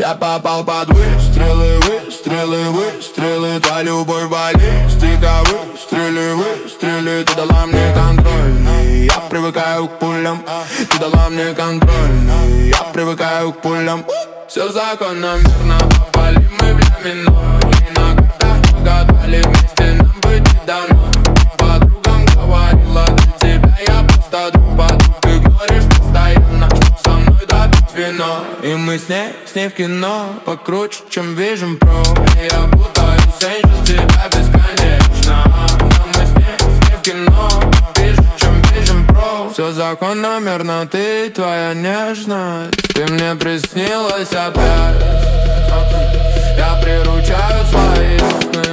Я попал под выстрелы, выстрелы, выстрелы. Твоя любовь баллистика. Выстрели, выстрели. Ты дала мне контроль, я привыкаю к пулям. Ты дала мне контроль, я привыкаю к пулям. Все закономерно, попали мы в ля минор. И на картах угадали, вместе нам быть не дано. Подругам говорила, для тебя я просто друг. Подруг игноришь постоянно, чтоб со мной допить вино. И мы с ней в кино, покруче, чем Vision Pro. И я путаюсь, Angel, тебя бесконечно. Но мы с ней в кино, ближе, чем Vision Pro. Все закономерно, ты и твоя нежность. Ты мне приснилась опять. Я приручаю свои сны,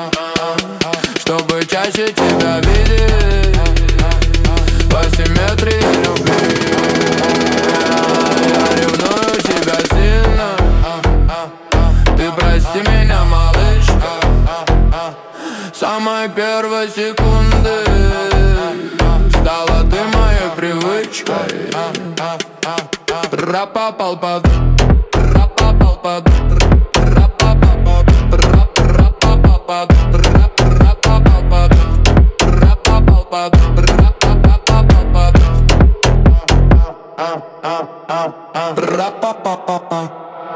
чтобы чаще тебя видеть. По симметрии любви я ревную тебя сильно. Ты прости меня, малышка, с самой первой секунды стала ты моей привычкой. Рап попал под, рап попал под, рап попал под, рап попал под, рап попал под, рап попал под, рап попал под, рап попал под.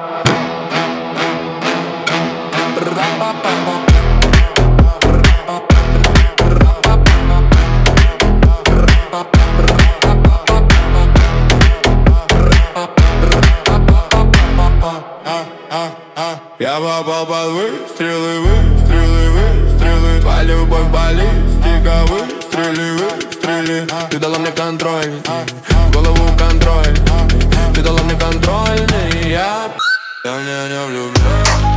Я попал под выстрелы, выстрелы, выстрелы. Твоя любовь баллистика. Выстрели, выстрели. Ты дала мне контроль, голову контроль. Ты дала мне контрольный, я не влюблен.